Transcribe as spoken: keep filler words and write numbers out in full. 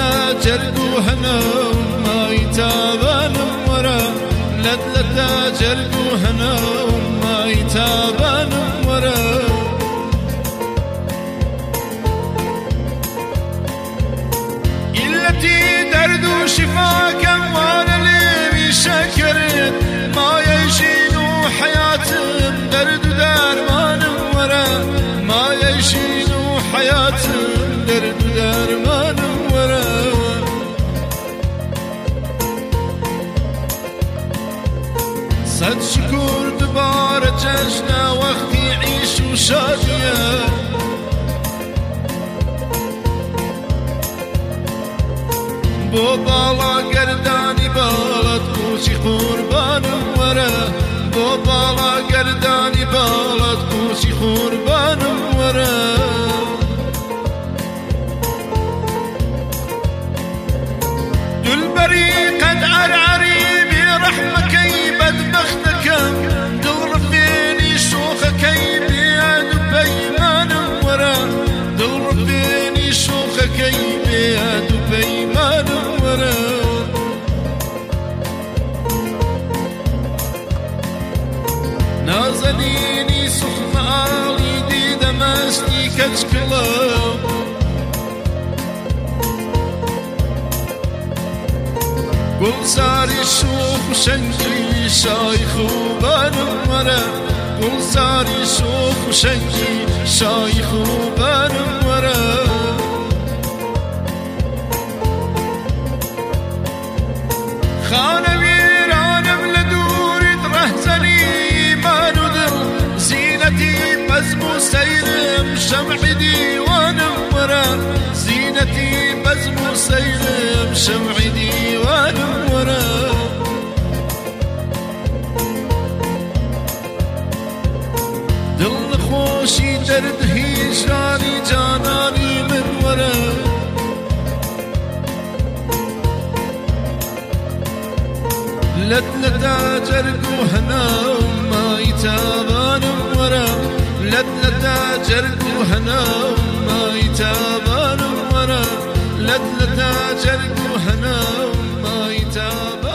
لتا جرقو هنا وما يتابان ورا لت لتا جرقو هنا وما يتابان ورا إلتي درد شفاك وانا اللي شكرت ما يشينو حياتهم درد درمان ورا ما يشينو حياتهم درد درمان ورا صد شكور دبار جشنا وقت يعيش وشادية بو بالا گردانی بالت کوچی قربان ورا بو بالا گردانی بالت کوچی قربان ورا دلبری قد عرعری برحمك بدبختك دل رفيني شوخك بيد بيمان ورا دل رفيني شوخك بيد بيمان ورا نازنيني سخم آلي دي دمشتي كتشكلا گلزار شوخ شنگی شایخ و بانم ورا گلزار شوخ شنگی شایخ و بانم ورا خانه ویرانم لدورت رهزنی ایمان و دل زینتی بزم سیرم شمع دیوانم ورا زینتی بزم سیرم شمع دیوانم ورا دل خوشی درد هیجانی جانانی من ورا لت لتا جرقو هنا وما يتابان ورا لت لتا جرقو هنا وما يتابان ورا لت لتا جرقو هنا وما يتابان